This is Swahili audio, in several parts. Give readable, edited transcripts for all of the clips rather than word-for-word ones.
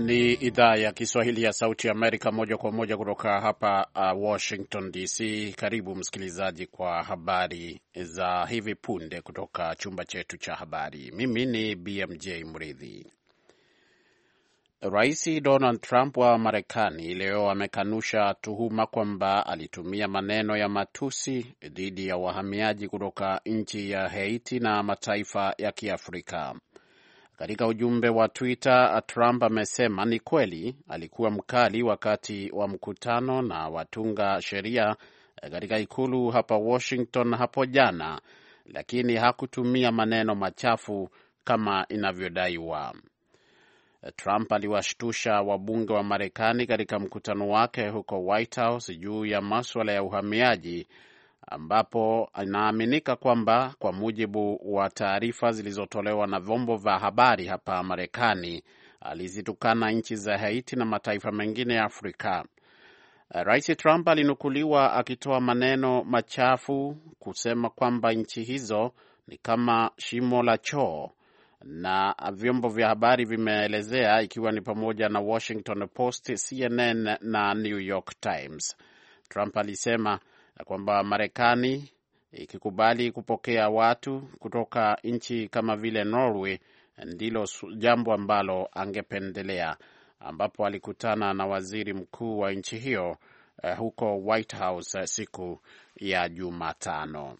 Ni idhaa ya Kiswahili ya Sauti Amerika, moja kwa moja kutoka hapa Washington DC. Karibu msikilizaji kwa habari za hivi punde kutoka chumba chetu cha habari. Mimi ni BMJ Mridhi. Rais Donald Trump wa Marekani leo amekanusha tuhuma kwamba alitumia maneno ya matusi dhidi ya wahamiaji kutoka nchi ya Haiti na mataifa ya Kiafrika. Katika ujumbe wa Twitter, Trump amesema ni kweli alikuwa mkali wakati wa mkutano na watunga sheria katika ikulu hapa Washington hapo jana, lakini hakutumia maneno machafu kama inavyodaiwa. Trump aliwashtusha wabunge wa Marekani katika mkutano wake huko White House juu ya masuala ya uhamiaji, ambapo inaaminika kwamba kwa mujibu wa taarifa zilizotolewa na vyombo vya habari hapa Marekani, alizitukana nchi za Haiti na mataifa mengine ya Afrika. Rais Trump alinukuliwa akitoa maneno machafu kusema kwamba nchi hizo ni kama shimo la choo, na vyombo vya habari vimeelezea, ikiwa ni pamoja na Washington Post, CNN na New York Times. Trump alisema kwamba Marekani ikikubali kupokea watu kutoka nchi kama vile Norway ndilo jambo ambalo angependelea, ambapo alikutana na waziri mkuu wa nchi hiyo huko White House siku ya Jumatano.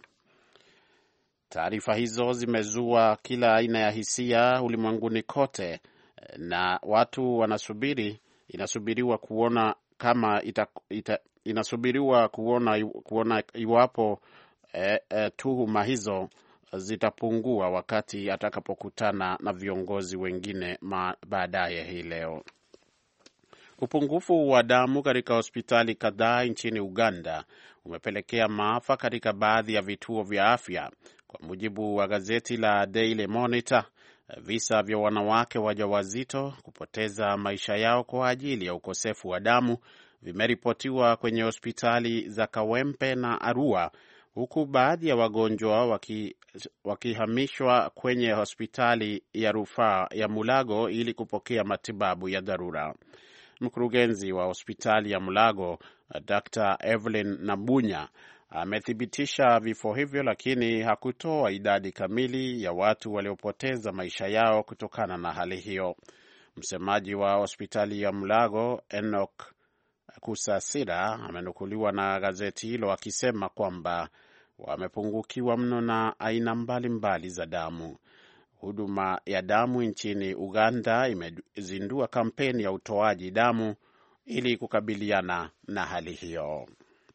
Taarifa hizo zimezua kila aina ya hisia ulimwenguni kote, na watu inasubiriwa kuona kama inasubiriwa kuona iwapo tuhuma hizo zitapungua wakati atakapokutana na viongozi wengine baadaye hii leo. Upungufu wa damu katika hospitali kadhaa nchini Uganda umepelekea maafa katika baadhi ya vituo vya afya. Kwa mujibu wa gazeti la Daily Monitor, visa vya wanawake wajawazito kupoteza maisha yao kwa ajili ya ukosefu wa damu vimeripotiwa kwenye hospitali za Kawempe na Arua, huku baadhi ya wagonjwa wakihamishwa kwenye hospitali ya rufaa ya Mulago ili kupokea matibabu ya dharura. Mkurugenzi wa hospitali ya Mulago, Dr. Evelyn Nabunya, amethibitisha vifo hivyo, lakini hakutoa idadi kamili ya watu waliopoteza maisha yao kutokana na hali hiyo. Msemaji wa hospitali ya Mulago, Enoch Kusasira, amenukuliwa na gazeti hilo akisema kwamba wamepungukiwa mno na aina mbalimbali za damu. Huduma ya damu nchini Uganda imezindua kampeni ya utoaji damu ili kukabiliana na hali hiyo.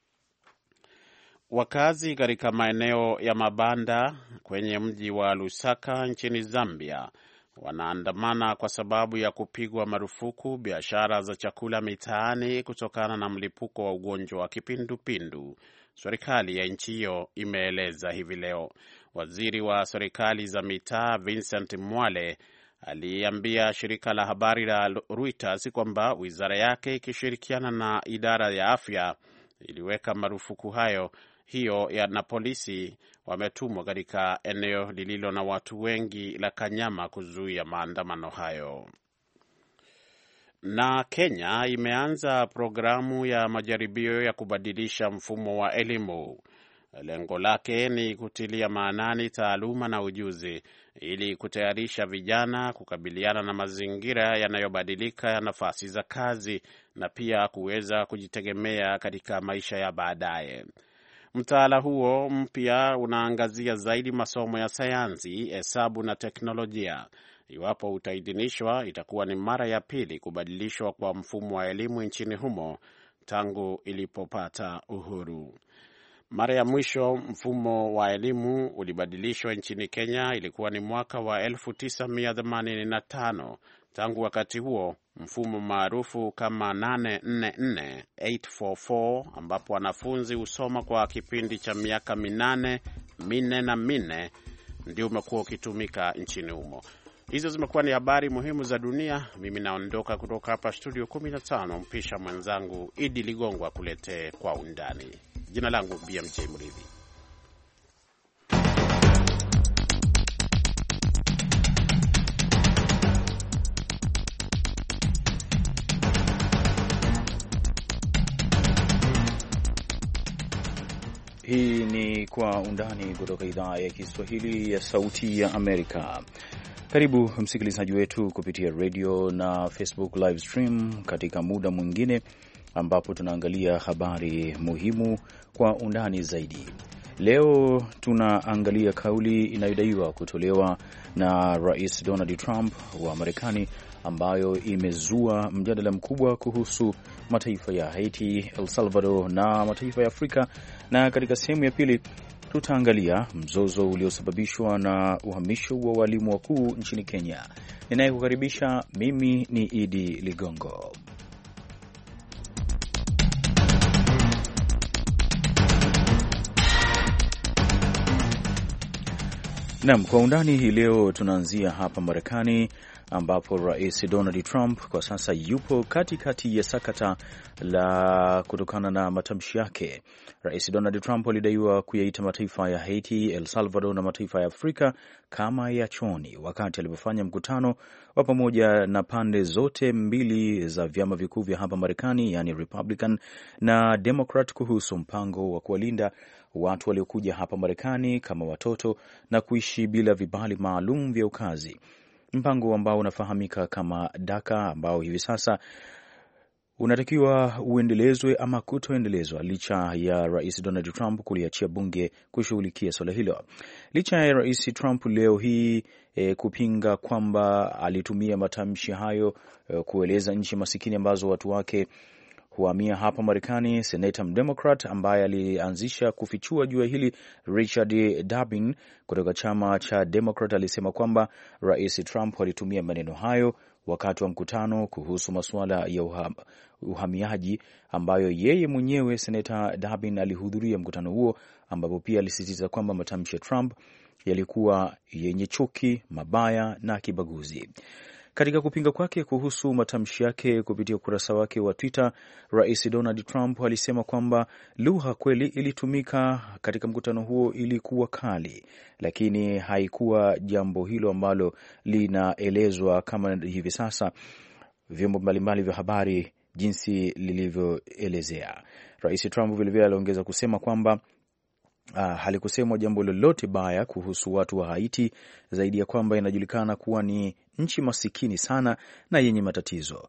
Wakazi katika maeneo ya mabanda kwenye mji wa Lusaka nchini Zambia wanaandamana kwa sababu ya kupigwa marufuku biashara za chakula mitaani kutokana na mlipuko wa ugonjwa wa kipindupindu, serikali ya nchi hiyo imeeleza hivi leo. Waziri wa serikali za mitaa Vincent Mwale aliambia shirika la habari la Reuters kwamba wizara yake ikishirikiana na idara ya afya iliweka marufuku hiyo na polisi wametumwa katika eneo lililo na watu wengi la Kanyama kuzuia maandamano hayo. Na Kenya imeanza programu ya majaribio ya kubadilisha mfumo wa elimu. Lengo lake ni kutilia maanani taaluma na ujuzi ili kutayarisha vijana kukabiliana na mazingira yanayobadilika ya nafasi za kazi na pia kuweza kujitegemea katika maisha ya baadaye. Mtaala huo mpya unaangazia zaidi masomo ya sayansi, hesabu na teknolojia. Iwapo utaidhinishwa, itakuwa ni mara ya pili kubadilishwa kwa mfumo wa elimu nchini humo tangu ilipopata uhuru. Mara ya mwisho mfumo wa elimu ulibadilishwa nchini Kenya ilikuwa ni mwaka wa 1985. Tangu wakati huo mfumo maarufu kama 844 844, ambapo wanafunzi husoma kwa kipindi cha miaka 8 na 4 ndio umekuwa ukitumika nchini humo. Hizo zimekuwa ni habari muhimu za dunia. Mimi naondoka kutoka hapa studio 15, mpisha mwenzangu Idi Ligongo akuletee kwa undani. Jina langu BMJ Mridhi. Hii ni Kwa Undani kutoka idhaa ya Kiswahili ya Sauti ya Amerika. Karibu msikilizaji wetu kupitia radio na Facebook live stream katika muda mwingine ambapo tunaangalia habari muhimu kwa undani zaidi. Leo tunaangalia kauli inayodaiwa kutolewa na Rais Donald Trump wa Marekani ambayo imezua mjadala mkubwa kuhusu mataifa ya Haiti, El Salvador na mataifa ya Afrika, na katika sehemu ya pili tutaangalia mzozo uliosababishwa na uhamisho wa walimu wakuu nchini Kenya. Ninayekukaribisha mimi ni Idi Ligongo. Naam, kwa undani hii leo tunaanzia hapa Marekani ambapo Rais Donald Trump kwa sasa yupo katikati ya sakata la kutokana na matamshi yake. Rais Donald Trump alidaiwa kuyaita mataifa ya Haiti, El Salvador na mataifa ya Afrika kama ya chooni wakati alipofanya mkutano wa pamoja na pande zote mbili za vyama vikuu vya hapa Marekani, yani Republican na Democrat, kuhusu mpango wa kuwalinda watu waliokuja hapa Marekani kama watoto na kuishi bila vibali maalum vya ukazi, mpango ambao unafahamika kama DACA, ambao hivi sasa unatakiwa uendelezwe ama kutoendelezwa licha ya Rais Donald Trump kuliachia bunge kushughulikia swala hilo. Licha ya Rais Trump leo hii kupinga kwamba alitumia matamshi hayo kueleza nchi masikini ambazo watu wake kuhamia hapa Marekani, Senator Democrat ambaye alianzisha kufichua juu hili, Richard Durbin kutoka chama cha Democrat, alisema kwamba Rais Trump alitumia maneno hayo wakati wa mkutano kuhusu masuala ya uhamiaji ambayo yeye mwenyewe Senator Durbin alihudhuria mkutano huo, ambapo pia alisisitiza kwamba matamshi ya Trump yalikuwa yenye chuki, mabaya na kibaguzi. Katika kupinga kwake kuhusu matamshi yake kupitia ukurasa wake wa Twitter, Rais Donald Trump alisema kwamba lugha kweli ilitumika katika mkutano huo ilikuwa kali, lakini haikuwa jambo hilo ambalo linaelezwa kama hivi sasa vyombo mbalimbali vya habari jinsi lilivyoelezea. Rais Trump vilevile aliongeza kusema kwamba halikusemwa jambo lolote baya kuhusu watu wa Haiti zaidi ya kwamba inajulikana kuwa ni nchi masikini sana na yenye matatizo.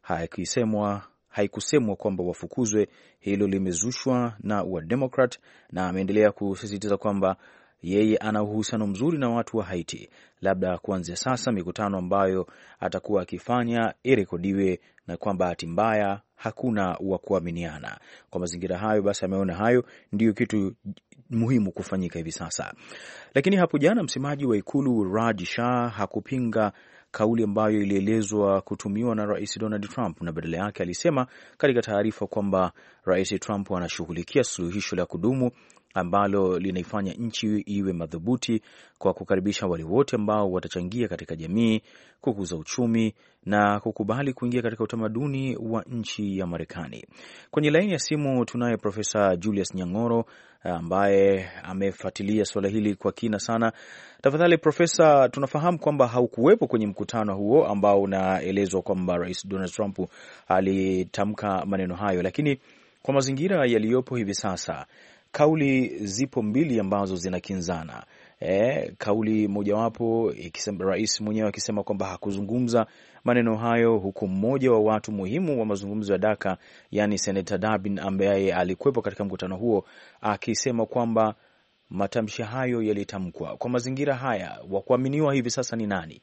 Haikusemwa kwamba wafukuzwe. Hilo limezushwa na wa Democrat, na ameendelea kusisitiza kwamba yeye ana uhusiano mzuri na watu wa Haiti. Labda kuanzia sasa mikutano ambayo atakuwa akifanya irekodiwe, na kwamba bahati mbaya hakuna wa kuaminiana. Kwa mazingira hayo basi, ameona hayo ndiyo kitu muhimu kufanyika hivi sasa. Lakini hapo jana msemaji wa ikulu Raj Shah hakupinga kauli ambayo ilielezwa kutumiwa na Rais Donald Trump, na badala yake alisema katika taarifa kwamba Rais Trump anashughulikia suluhisho la kudumu ambalo linaifanya nchi iwe madhubuti kwa kukaribisha wale wote ambao watachangia katika jamii, kukuza uchumi na kukubali kuingia katika utamaduni wa nchi ya Marekani. Kwenye laini ya simu tunaye Profesa Julius Nyang'oro ambaye amefuatilia swala hili kwa kina sana. Tafadhali Profesa, tunafahamu kwamba haukuwepo kwenye mkutano huo ambao unaelezwa kwamba Rais Donald Trump alitamka maneno hayo, lakini kwa mazingira yaliyopo hivi sasa kauli zipo mbili ambazo zinakinzana. Kauli mojawapo ikisema, rais mwenyewe akisema kwamba hakuzungumza maneno hayo, huku mmoja wa watu muhimu wa mazungumzo ya DACA, yani Senator Durbin ambaye alikuwepo katika mkutano huo, akisema kwamba matamshi hayo yalitamkwa. Kwa mazingira haya, wa kuaminiwa hivi sasa ni nani?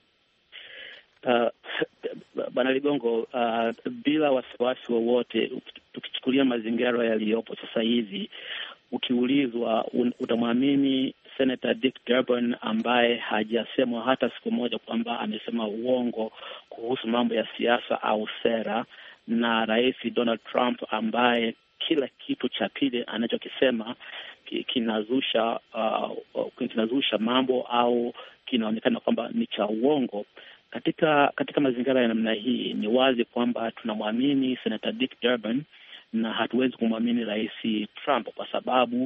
Bwana Ligongo, bila wasiwasi wowote, tukichukulia mazingira yaliyopo sasa hivi, ukiulizwa utamwamini Senator Dick Durbin ambaye hajasemwa hata siku moja kwamba amesema uongo kuhusu mambo ya siasa au sera, na Rais Donald Trump ambaye kila kitu cha pili anachokisema kinazusha mambo au kinaonekana kwamba ni cha uongo. Katika mazingira ya namna hii, ni wazi kwamba tunamwamini Senator Dick Durbin na hatuwezi kumwamini Rais Trump kwa sababu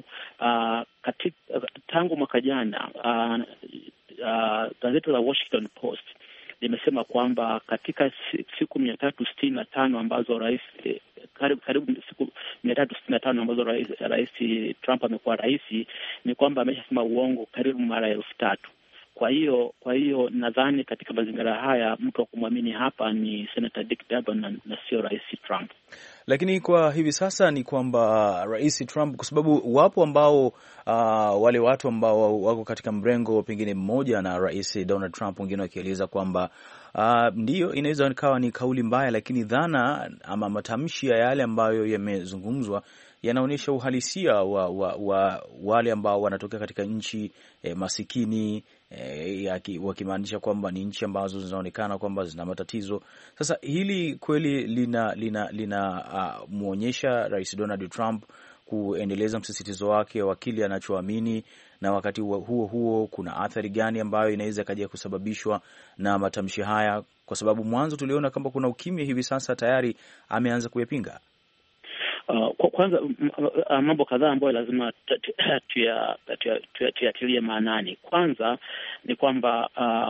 tangu mwaka jana gazeti la Washington Post limesema kwamba katika siku 365 ambazo Rais karibu siku 365 ambazo rais Trump amekuwa rais, ni kwamba ameshasema uongo karibu mara 3,000. Kwa hiyo nadhani katika mazingira haya mtu wa kumwamini hapa ni Senator Dick Durbin na sio Rais Trump. Lakini kwa hivi sasa ni kwamba Rais Trump, kwa sababu wapo ambao wale watu ambao wako katika mrengo pengine mmoja na Rais Donald Trump, wengine wakieleza kwamba ndiyo inaweza ikawa ni kauli mbaya, lakini dhana ama matamshi ya yale ambayo yamezungumzwa yanaonyesha uhalisia wa wale ambao wanatokea katika nchi masikini, wakimaanisha kwamba ni nchi ambazo zinaonekana kwamba zina matatizo. Sasa hili kweli lina muonyesha Rais Donald Trump kuendeleza msisitizo wake wa kile anachoamini, na wakati huo huo kuna athari gani ambayo inaweza kaja kusababishwa na matamshi haya, kwa sababu mwanzo tuliona kwamba kuna ukimya, hivi sasa tayari ameanza kuyapinga. Kwanza mambo kadhaa ambayo lazima tuyatilie maanani. Kwanza ni kwamba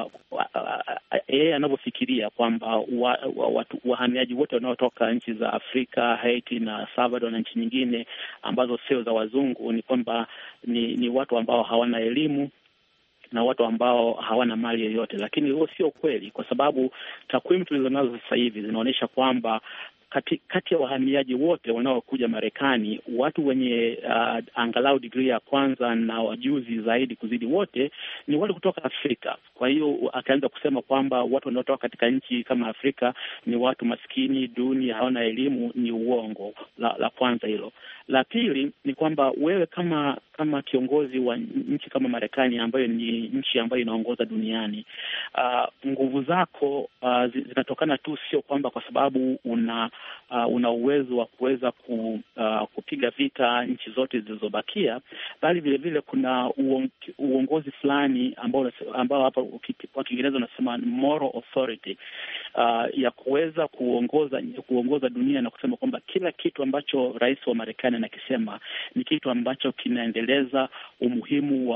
yeye anavyofikiria kwamba wahamiaji wote wanaotoka nchi za Afrika, Haiti na Salvador na nchi nyingine ambazo sio za wazungu ni kwamba ni watu ambao hawana elimu na watu ambao hawana mali yoyote, lakini huo sio kweli, kwa sababu takwimu tulizonazo sasa hivi zinaonyesha kwamba kati ya wahamiaji wote wanaokuja Marekani, watu wenye angalau degree ya kwanza na wajuzi zaidi kuzidi wote ni wale kutoka Afrika. Kwa hiyo akaanza kusema kwamba watu wanaotoka katika nchi kama Afrika ni watu maskini, duni, hawana elimu, ni uongo. La kwanza hilo. La pili ni kwamba wewe kama kiongozi wa nchi kama Marekani, ambayo ni nchi ambayo inaongoza duniani, nguvu zako zinatokana tu, sio kwamba kwa sababu una uwezo wa kuweza kupiga vita nchi zote zilizobakia, bali vile vile kuna uongozi fulani ambao hapa kwa Kiingereza unasema moral authority, ya kuweza kuongoza dunia na kusema kwamba kila kitu ambacho rais wa Marekani anakisema ni kitu ambacho kinaendeleza umuhimu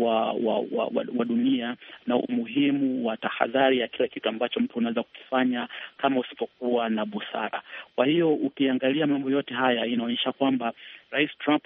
wa dunia na umuhimu wa tahadhari ya kila kitu ambacho mtu unaweza kukifanya kama usipokuwa na busara. Kwa hiyo ukiangalia mambo yote haya inaonyesha kwamba Rais Trump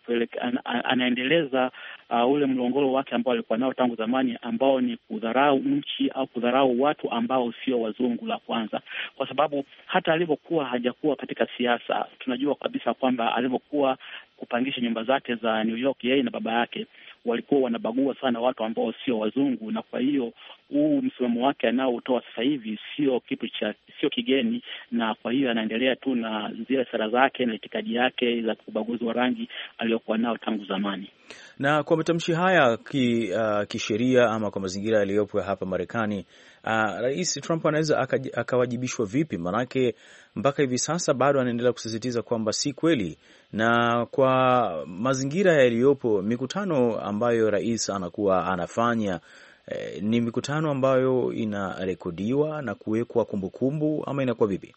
anaendeleza ule mlongolo wake ambao alikuwa nao tangu zamani, ambao ni kudharau nchi au kudharau watu ambao sio wazungu. La kwanza, kwa sababu hata alivyokuwa hajakuwa katika siasa, tunajua kabisa kwamba alivyokuwa kupangisha nyumba zake za New York, yeye na baba yake walikuwa wanabagua sana watu ambao sio wazungu, na kwa hiyo huu msimamo wake anaotoa sasa hivi sio kigeni, na kwa hiyo anaendelea tu na zile sera zake na itikadi yake za ubaguzi wa rangi aliyokuwa nao tangu zamani. Na kwa matamshi haya kisheria ama kwa mazingira yaliyopo hapa Marekani, Rais Trump anaweza akawajibishwa vipi? Manake mpaka hivi sasa bado anaendelea kusisitiza kwamba si kweli, na kwa mazingira yaliyopo, mikutano ambayo rais anakuwa anafanya ni mikutano ambayo inarekodiwa na kuwekwa kumbukumbu, ama inakuwa vipi?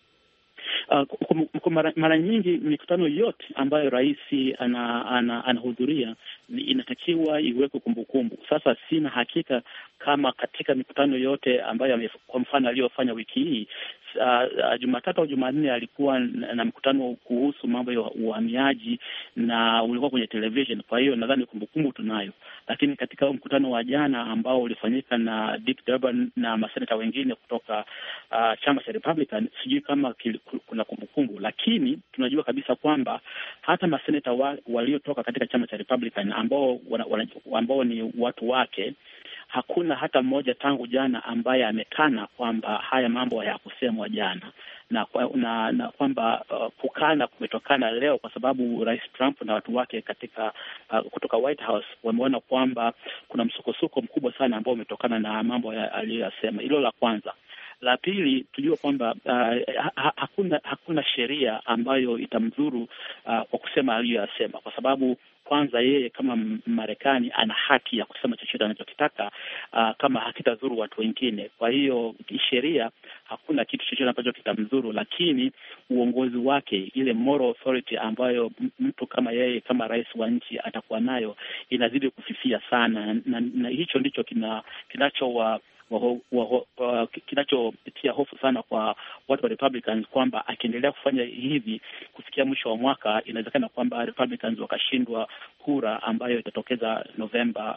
Mara nyingi mikutano yote ambayo rais anahudhuria inatakiwa iwekwe kumbukumbu. Sasa sina hakika kama katika mikutano yote ambayo kwa mfano aliyofanya wiki hii, Jumatatu au Jumanne alikuwa na mkutano kuhusu mambo ya uhamiaji na ulikuwa kwenye television. Kwa hiyo nadhani kumbukumbu tunayo, lakini katika mkutano wa jana ambao ulifanyika na Dick Durbin na maseneta wengine kutoka chama cha Republican, sijui kama kuna kumbukumbu, lakini tunajua kabisa kwamba hata maseneta waliotoka katika chama cha Republican ambao ni watu wake, hakuna hata mmoja tangu jana ambaye amekana kwamba haya mambo hayakusemwa jana, na kwamba kukana kumetokana leo kwa sababu Rais Trump na watu wake kutoka White House wameona kwamba kuna msukosuko mkubwa sana ambao umetokana na mambo aliyoyasema. Hilo la kwanza. La pili, tujue kwamba hakuna sheria ambayo itamdhuru kwa kusema aliyoyasema, kwa sababu kwanza yeye kama Marekani ana haki ya kusema chochote anachokitaka kama hakitadhuru watu wengine. Kwa hiyo sheria, hakuna kitu chochote ambacho kitamdhuru, lakini uongozi wake, ile moral authority ambayo mtu kama yeye kama rais wa nchi atakuwa nayo, inazidi kufifia sana, na hicho ndicho kinachotia hofu sana kwa watu wa Republicans kwamba akiendelea kufanya hivi kufikia mwisho wa mwaka, inawezekana kwamba Republicans wakashindwa kura ambayo itatokeza Novemba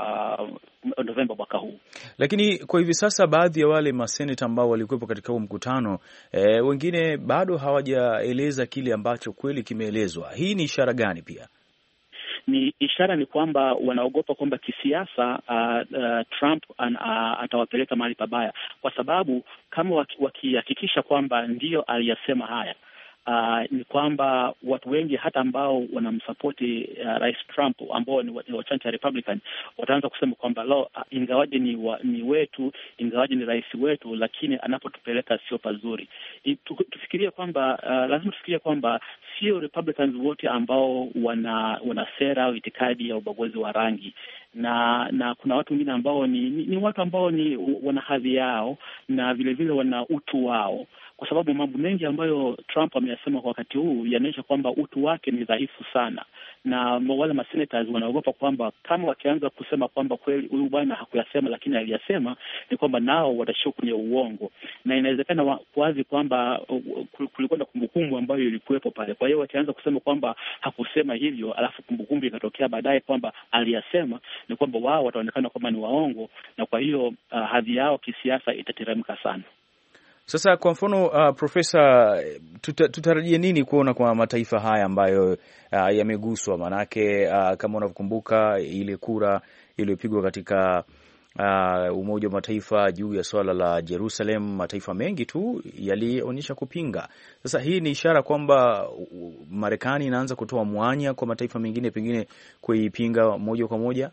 mwaka huu. Lakini kwa hivi sasa baadhi ya wale maseneta ambao walikuwepo katika huu mkutano wengine bado hawajaeleza kile ambacho kweli kimeelezwa. Hii ni ishara gani? Pia ni ishara ni kwamba wanaogopa kwamba kisiasa Trump atawapeleka mahali pabaya, kwa sababu kama wakihakikisha kwamba ndiyo aliyasema haya, ni kwamba watu wengi hata ambao wanamsapoti Rais Trump ambao ni wa chama cha Republican wataanza kusema kwamba ingawaje ni wetu, ingawaje ni rais wetu, lakini anapotupeleka sio pazuri. Tufikirie kwamba lazima tufikirie kwamba sio Republicans wote ambao wana sera au itikadi ya ubaguzi wa rangi, na kuna watu wengine ambao ni watu ambao wana hadhi yao na vile vile wana utu wao, kwa sababu mambo mengi ambayo Trump ameyasema kwa wakati huu yanaonyesha kwamba utu wake ni dhaifu sana, na wale masenators wanaogopa kwamba kama wakianza kusema kwamba kweli huyu bwana hakuyasema lakini aliyasema, ni kwamba nao watashia kwenye uongo, na inawezekana wazi kwamba kulikuwa na kumbukumbu ambayo ilikuwepo pale. Kwa hiyo wakianza kusema kwamba hakusema hivyo alafu kumbukumbu ikatokea baadaye kwamba aliyasema, ni kwamba wao wataonekana kwamba ni waongo, na kwa hiyo hadhi yao kisiasa itateremka sana. Sasa kwa mfano Profesa, tutarajie nini kuona kwa mataifa haya ambayo yameguswa? Manake kama unavyokumbuka ile kura iliyopigwa katika Umoja wa Mataifa juu ya swala la Jerusalem, mataifa mengi tu yalionyesha kupinga. Sasa hii ni ishara kwamba Marekani inaanza kutoa mwanya kwa mataifa mengine pengine kuipinga moja kwa moja.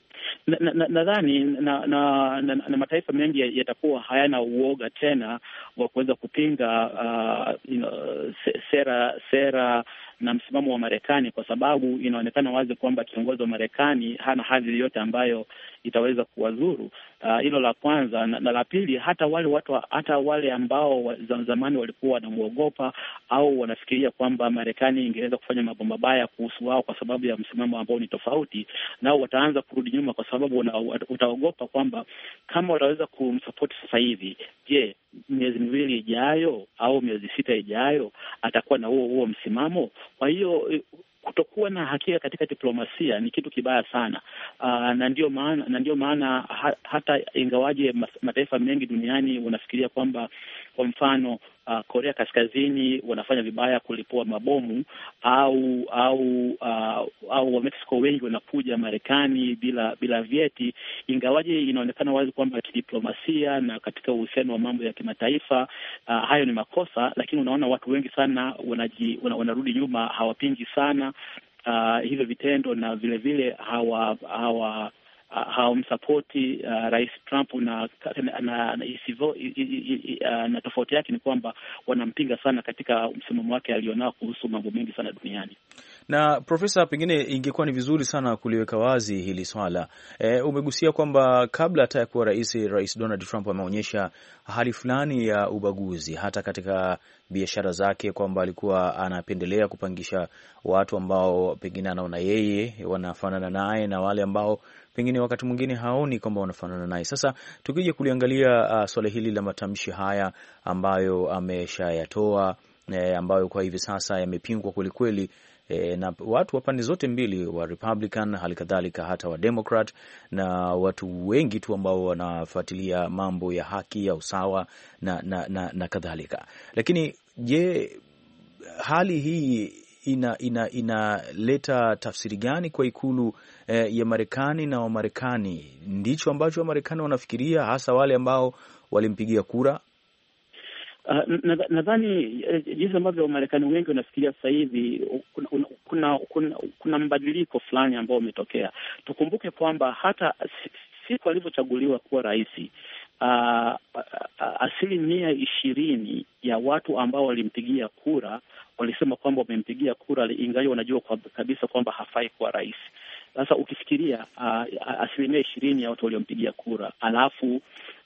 Nadhani na mataifa mengi yatakuwa hayana uoga tena wa kuweza kupinga sera na msimamo wa Marekani, kwa sababu inaonekana wazi kwamba kiongozi wa Marekani hana hadhi yoyote ambayo itaweza kuwadhuru. Hilo la kwanza, na la pili, hata wale ambao zamani walikuwa wanamuogopa au wanafikiria kwamba Marekani ingeweza kufanya mambo mabaya kuhusu wao kwa sababu ya msimamo ambao ni tofauti, nao wataanza kurudi nyuma, kwa sababu utaogopa kwamba kama wataweza kumsupport sasa hivi, je, miezi miwili ijayo au miezi sita ijayo atakuwa na huo msimamo? Kwa hiyo kutokuwa na hakika katika diplomasia ni kitu kibaya sana. Na ndio maana hata ingawaje mataifa mengi duniani wanafikiria kwamba kwa mfano Korea Kaskazini wanafanya vibaya kulipua mabomu au wa Mexico wengi wanakuja Marekani bila vyeti, ingawaje inaonekana wazi kwamba kidiplomasia na katika uhusiano wa mambo ya kimataifa hayo ni makosa, lakini unaona watu wengi sana wanarudi nyuma, hawapingi sana hivyo vitendo, na vile vile hawamsapoti Rais Trump na tofauti yake ni kwamba wanampinga sana katika msimamo wake alionao kuhusu mambo mengi sana duniani. Na Profesa, pengine ingekuwa ni vizuri sana kuliweka wazi hili swala. Umegusia kwamba kabla hata ya kuwa Rais Donald Trump ameonyesha hali fulani ya ubaguzi hata katika biashara zake, kwamba alikuwa anapendelea kupangisha watu ambao pengine anaona yeye wanafanana naye na wale ambao pengine wakati mwingine haoni kwamba wanafanana naye. Sasa tukija kuliangalia swala hili la matamshi haya ambayo ameshayatoa, ambayo kwa hivi sasa yamepingwa kwelikweli na watu wa pande zote mbili, wa Republican hali kadhalika hata wa Democrat na watu wengi tu ambao wanafuatilia mambo ya haki ya usawa na kadhalika. Lakini je, hali hii inaleta tafsiri gani kwa ikulu ya Marekani na Wamarekani? Ndicho ambacho Wamarekani wanafikiria, hasa wale ambao walimpigia kura? Nadhani jinsi ambavyo Wamarekani wengi wanafikiria sasa hivi, kuna mabadiliko fulani ambao umetokea. Tukumbuke kwamba hata siku alivyochaguliwa kuwa rais, 20% ya watu ambao walimpigia kura walisema kwamba wamempigia kura ingawa wanajua kabisa kwamba hafai kuwa rais. Sasa ukifikiria 20% ya watu waliompigia kura, alafu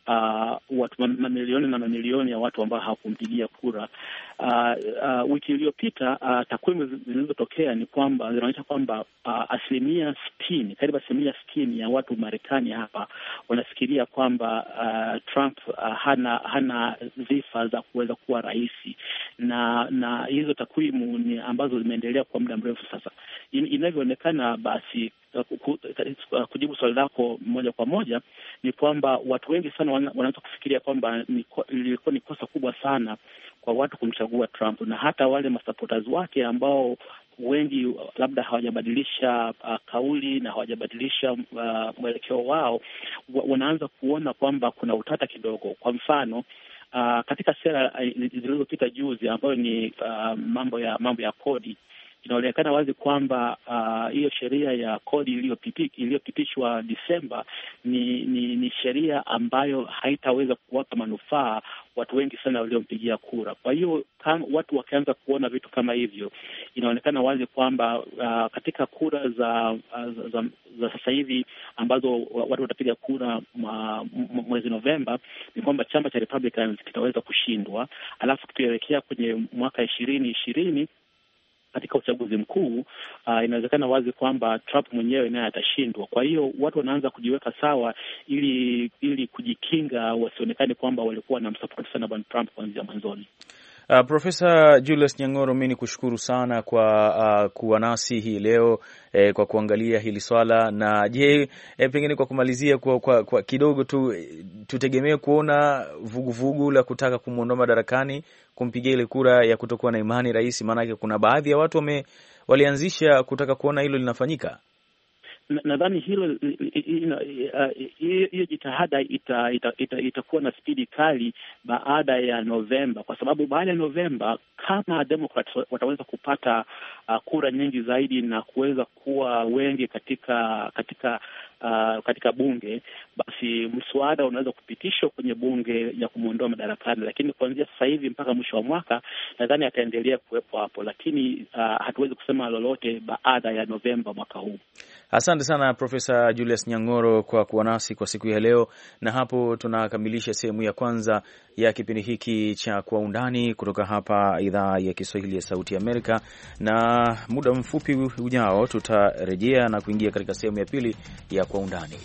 watu mamilioni na mamilioni ya watu ambao hawakumpigia kura. Wiki iliyopita takwimu zilizotokea ni kwamba zinaonyesha kwamba karibu asilimia 60 ya watu Marekani hapa wanafikiria kwamba Trump hana sifa za kuweza kuwa rais, na hizo takwimu ni ambazo zimeendelea kwa muda mrefu sasa. Inavyoonekana basi, kujibu swali lako moja kwa moja, ni kwamba watu wengi sana wanaanza kufikiria kwamba ilikuwa ni kosa kubwa sana kwa watu kumchagua Trump, na hata wale supporters wake ambao wengi labda hawajabadilisha kauli na hawajabadilisha mwelekeo wao, wanaanza kuona kwamba kuna utata kidogo. Kwa mfano, katika sera zilizopita juzi ambayo ni mambo ya kodi, inaonekana wazi kwamba hiyo sheria ya kodi iliyopitishwa Disemba ni sheria ambayo haitaweza kuwapa manufaa watu wengi sana waliompigia kura. Kwa hiyo watu wakianza kuona vitu kama hivyo, inaonekana wazi kwamba katika kura za sasa hivi ambazo watu watapiga kura mwezi Novemba, ni kwamba chama cha Republicans kitaweza kushindwa, alafu tukielekea kwenye mwaka 2020 katika uchaguzi mkuu, inawezekana wazi kwamba Trump mwenyewe naye atashindwa. Kwa hiyo watu wanaanza kujiweka sawa ili kujikinga wasionekane kwamba walikuwa na msupport sana bwana Trump kuanzia mwanzoni. Profesa Julius Nyang'oro, mimi nikushukuru sana kwa kuwa nasi hii leo kwa kuangalia hili swala. Na je, pengine kwa kumalizia kwa kidogo tu, tutegemee kuona vuguvugu la kutaka kumuondoa madarakani, kumpigia ile kura ya kutokuwa na imani rais? Maanake kuna baadhi ya watu walianzisha kutaka kuona hilo linafanyika. Nadhani hiyo jitihada itakuwa na spidi kali baada ya Novemba, kwa sababu baada ya Novemba, kama Democrats wataweza kupata kura nyingi zaidi na kuweza kuwa wengi katika bunge, basi mswada unaweza kupitishwa kwenye bunge ya kumuondoa madarakani. Lakini kuanzia sasa hivi mpaka mwisho wa mwaka, nadhani ataendelea kuwepo hapo, lakini hatuwezi kusema lolote baada ya Novemba mwaka huu. Asante sana Profesa Julius Nyang'oro kwa kuwa nasi kwa siku ya leo, na hapo tunakamilisha sehemu ya kwanza ya kipindi hiki cha Kwa Undani kutoka hapa idhaa ya Kiswahili ya Sauti ya Amerika, na muda mfupi ujao tutarejea na kuingia katika sehemu ya pili ya Kwa Undani.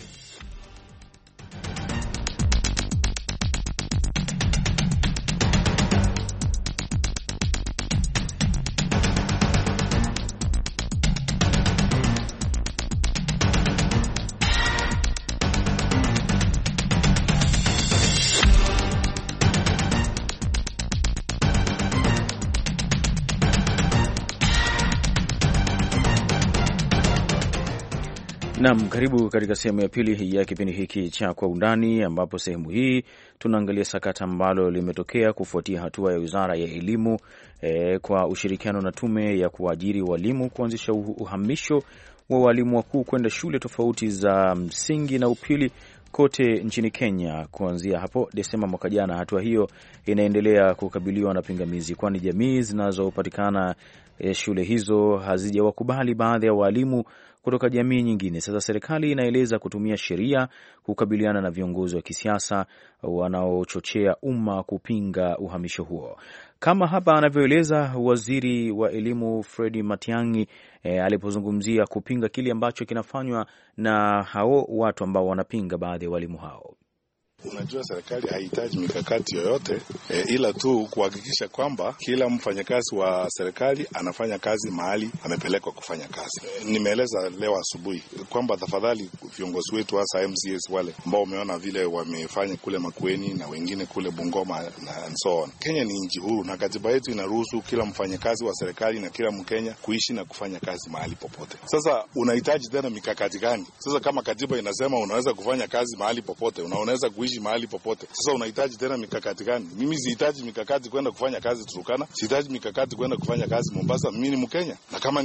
Naam, karibu katika sehemu ya pili ya kipindi hiki cha Kwa Undani, ambapo sehemu hii tunaangalia sakata ambalo limetokea kufuatia hatua ya Wizara ya Elimu kwa ushirikiano na tume ya kuajiri walimu kuanzisha uhamisho wa walimu wakuu kwenda shule tofauti za msingi na upili kote nchini Kenya kuanzia hapo Desemba mwaka jana. Hatua hiyo inaendelea kukabiliwa na pingamizi, kwani jamii zinazopatikana shule hizo hazijawakubali baadhi ya walimu kutoka jamii nyingine. Sasa serikali inaeleza kutumia sheria kukabiliana na viongozi wa kisiasa wanaochochea umma kupinga uhamisho huo, kama hapa anavyoeleza waziri wa elimu Fred Matiang'i alipozungumzia kupinga kile ambacho kinafanywa na hao watu ambao wanapinga baadhi ya walimu hao. Unajua, serikali haihitaji mikakati yoyote ila tu kuhakikisha kwamba kila mfanyakazi wa serikali anafanya kazi mahali amepelekwa kufanya kazi. Nimeeleza leo asubuhi kwamba tafadhali viongozi wetu hasa MCAs wale ambao umeona vile wamefanya kule Makueni na wengine kule Bungoma na so on. Kenya ni nchi huru na katiba yetu inaruhusu kila mfanyakazi wa serikali na kila Mkenya kuishi na kufanya kazi mahali popote. Sasa unahitaji tena mikakati gani? Sasa kama katiba inasema unaweza kufanya kazi mahali popote, unaweza kuishi mahali popote, sasa unahitaji tena mikakati gani? Mimi sihitaji mikakati kwenda kufanya kazi Turkana, sihitaji mikakati kwenda kufanya kazi Mombasa. Mimi ni Mkenya, na kama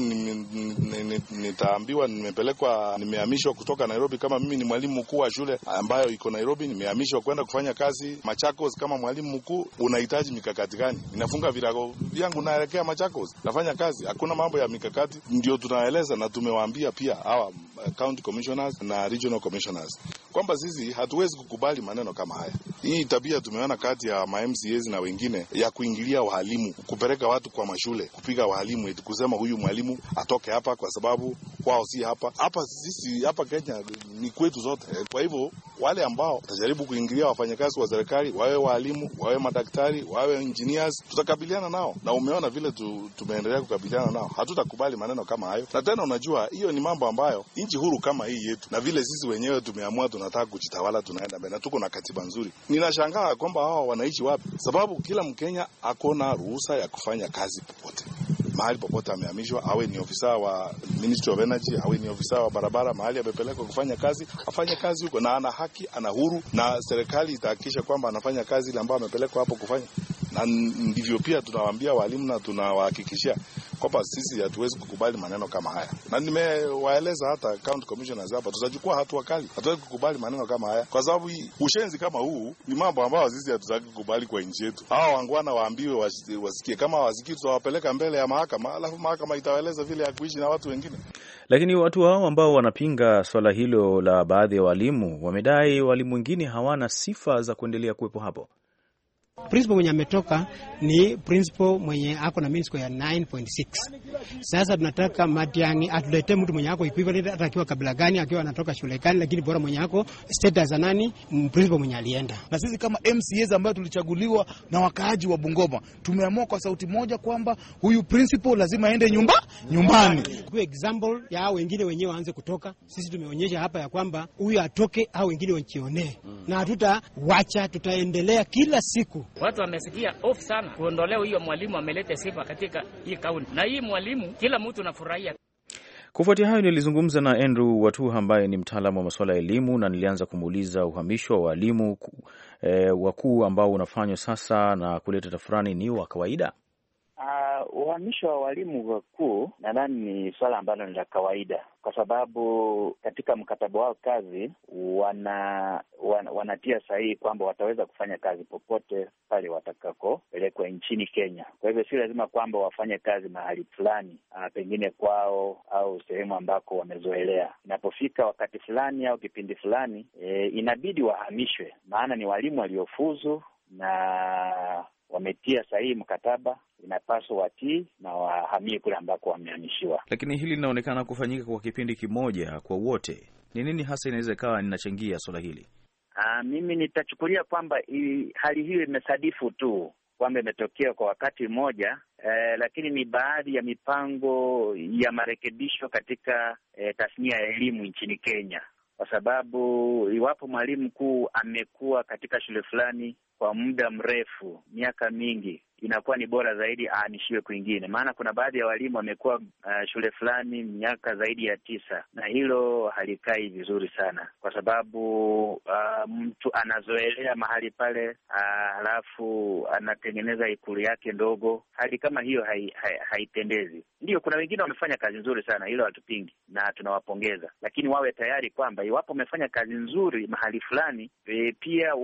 nitaambiwa nimehamishwa kutoka Nairobi, kama mimi ni mwalimu mkuu wa shule ambayo iko Nairobi, nimehamishwa kwenda kufanya kazi Machakos kama mwalimu mkuu, unahitaji mikakati gani? Ninafunga virago vyangu naelekea Machakos nafanya kazi. Hakuna mambo ya mikakati. Ndio tunaeleza na tumewaambia pia hawa county commissioners na regional commissioners kwamba sisi hatuwezi kukubali maneno kama haya. Hii tabia tumeona kati ya MCAs na wengine ya kuingilia walimu, kupeleka watu kwa mashule, kupiga walimu, eti kusema huyu mwalimu atoke hapa kwa sababu kwao si hapa. Hapa sisi hapa Kenya ni kwetu zote. Kwa hivyo wale ambao watajaribu kuingilia wafanyakazi wa serikali, wawe walimu, wawe madaktari, wawe engineers, tutakabiliana nao. Na umeona vile tumeendelea kukabiliana nao. Hatutakubali maneno kama hayo. Na tena unajua hiyo ni mambo ambayo nchi huru kama hii yetu, na vile sisi wenyewe tumeamua tunataka kujitawala, tunaenda mbele na tuko na katiba nzuri. Ninashangaa kwamba hao wanaishi wapi? Sababu kila Mkenya akona ruhusa ya kufanya kazi popote. Mahali popote amehamishwa, awe ni ofisa wa Ministry of Energy, awe ni ofisa wa barabara, mahali amepelekwa kufanya kazi, afanye kazi huko, na ana haki, ana huru, na serikali itahakikisha kwamba anafanya kazi ile ambayo amepelekwa hapo kufanya. Na ndivyo pia tunawaambia walimu na tunawahakikishia kwamba sisi hatuwezi kukubali maneno kama haya. Na nimewaeleza hata county commissioners hapa, tutachukua hatua kali. Hatuwezi kukubali maneno kama haya kwa sababu ushenzi kama huu ni mambo ambayo sisi hatutaki kukubali kwa nchi yetu. Hao wangwana waambiwe wasikie, kama wasikii tutawapeleka mbele ya mahakama, alafu mahakama itawaeleza vile ya kuishi na watu wengine. Lakini watu hao ambao wanapinga swala hilo la baadhi ya walimu wamedai walimu wengine hawana sifa za kuendelea kuwepo hapo. Principal mwenye ametoka ni principal mwenye ako na mean score ya 9.6. Sasa tunataka Matiang'i atulete mtu mwenye ako equivalent hata akiwa kabila gani, akiwa anatoka shule gani, lakini bora mwenye ako status za nani, principal mwenye alienda. Na sisi kama MCAs ambao tulichaguliwa na wakaaji wa Bungoma, tumeamua kwa sauti moja kwamba huyu principal lazima aende nyumbani. Kwa example ya hao wengine wenyewe waanze kutoka, sisi tumeonyesha hapa ya kwamba huyu atoke au wengine wajione. Na hatutawacha, tutaendelea kila siku. Watu wamesikia off sana kuondolewa hiyo mwalimu ameleta sifa katika hii kaunti. Na hii mwalimu kila mtu anafurahia. Kufuatia hayo nilizungumza na Andrew Watuha ambaye ni mtaalamu wa masuala ya elimu, na nilianza kumuuliza uhamisho wa walimu wakuu ambao unafanywa sasa na kuleta tafurani ni wa kawaida. Uhamisho wa walimu wakuu nadhani ni swala ambalo ni la kawaida, kwa sababu katika mkataba wao kazi wanatia sahihi kwamba wataweza kufanya kazi popote pale watakakopelekwa nchini Kenya. Kwa hivyo si lazima kwamba wafanye kazi mahali fulani, pengine kwao au sehemu ambako wamezoelea. Inapofika wakati fulani au kipindi fulani, inabidi wahamishwe, maana ni walimu waliofuzu na wametia sahihi mkataba, inapaswa watii na wahamie kule ambako wamehamishiwa. Lakini hili linaonekana kufanyika kwa kipindi kimoja kwa wote. Ni nini hasa inaweza ikawa inachangia swala hili? Mimi nitachukulia kwamba hali hiyo imesadifu tu kwamba imetokea kwa wakati mmoja, lakini ni baadhi ya mipango ya marekebisho katika tasnia ya elimu nchini Kenya. Kwa sababu iwapo mwalimu mkuu amekuwa katika shule fulani kwa muda mrefu, miaka mingi, inakuwa ni bora zaidi ahamishiwe kwingine. Maana kuna baadhi ya walimu wamekuwa shule fulani miaka zaidi ya 9, na hilo halikai vizuri sana, kwa sababu mtu anazoelea mahali pale, halafu anatengeneza ikulu yake ndogo. Hali kama hiyo haipendezi. Ndio kuna wengine wamefanya kazi nzuri sana, hilo hatupingi na tunawapongeza, lakini wawe tayari kwamba iwapo wamefanya kazi nzuri mahali fulani, pia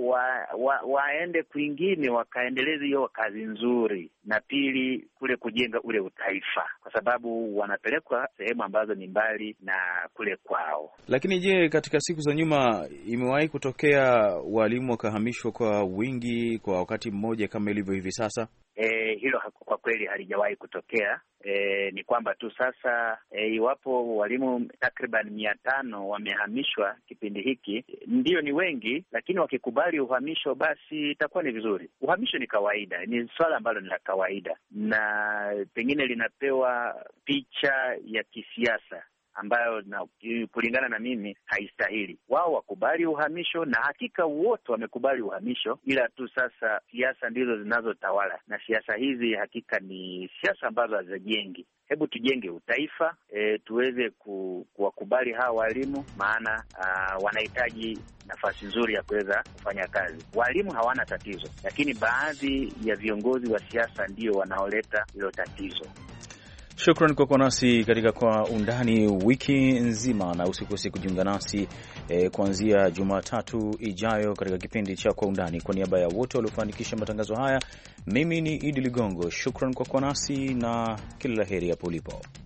waende kwingine wakaendeleze hiyo kazi nzuri. Na pili, kule kujenga ule utaifa, kwa sababu wanapelekwa sehemu ambazo ni mbali na kule kwao. Lakini je, katika siku za nyuma imewahi kutokea walimu wakahamishwa kwa wingi kwa wakati mmoja kama ilivyo hivi sasa? Hilo kwa kweli halijawahi kutokea. Ni kwamba tu sasa iwapo walimu takriban 500 wamehamishwa kipindi hiki, ndio ni wengi, lakini wakikubali uhamisho basi itakuwa ni vizuri. Uhamisho ni kawaida, ni swala ambalo ni la kawaida, na pengine linapewa picha ya kisiasa ambayo kulingana na mimi haistahili. Wao wakubali uhamisho, na hakika wote wamekubali uhamisho, ila tu sasa siasa ndizo zinazotawala, na siasa hizi hakika ni siasa ambazo hazijengi. Hebu tujenge utaifa, tuweze kuwakubali hawa walimu, maana wanahitaji nafasi nzuri ya kuweza kufanya kazi. Walimu hawana tatizo, lakini baadhi ya viongozi wa siasa ndio wanaoleta hilo tatizo. Shukran kwa kuwa nasi katika Kwa Undani wiki nzima, na usikose kujiunga nasi kuanzia Jumatatu ijayo katika kipindi cha Kwa Undani. Kwa niaba ya wote waliofanikisha matangazo haya, mimi ni Idi Ligongo. Shukran kwa kuwa nasi na kila la heri hapo ulipo.